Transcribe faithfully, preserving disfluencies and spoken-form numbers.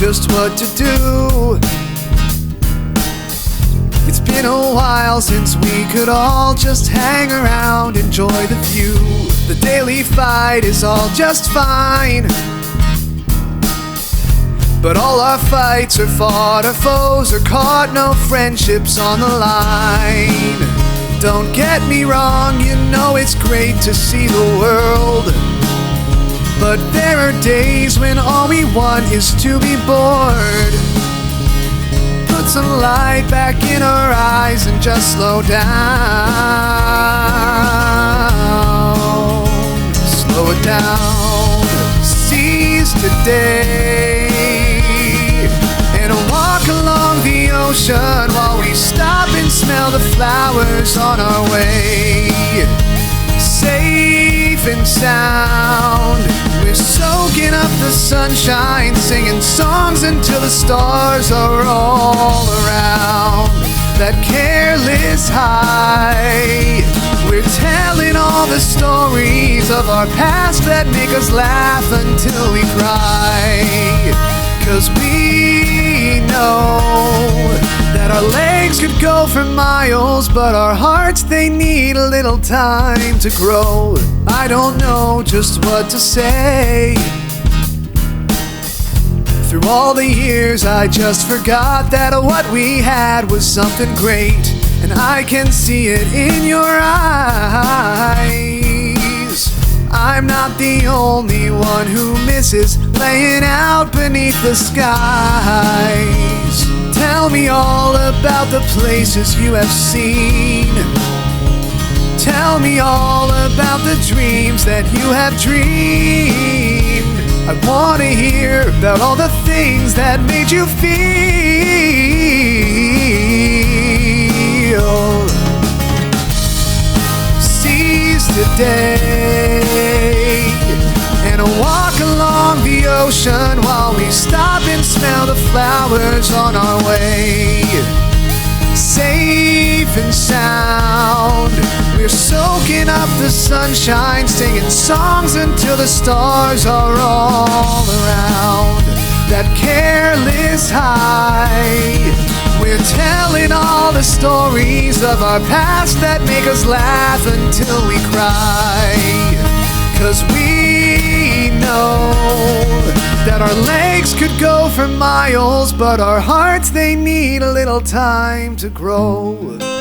just what to do. It's been a while since we could all just hang around, enjoy the view. The daily fight is all just fine, but all our fights are fought, our foes are caught, no friendships on the line. Don't get me wrong, you know it's great to see the world, but there are days when all we want is to be bored. Put some light back in our eyes and just slow down. Slow it down. Seize today and walk along the ocean while we stop and smell the flowers on our way. Safe and sound, we're soaking up the sunshine, singing songs until the stars are all around. That careless high, we're telling all the stories of our past that make us laugh until we cry. 'Cause we know that our legs could go for miles, but our hearts, they need a little time to grow. I don't know just what to say. Through all the years I just forgot that what we had was something great, and I can see it in your eyes. I'm not the only one who misses laying out beneath the skies. Tell me all about the places you have seen. Tell me all about the dreams that you have dreamed. I want to hear about all the things that made you feel. Seize today and walk along the ocean while we stop and smell the flowers on our way. Safe and sound, we're soaking up the sunshine, singing songs until the stars are all around. That careless high, we're telling all the stories of our past that make us laugh until we cry. 'Cause we know that our legs could go for miles, but our hearts, they need a little time to grow.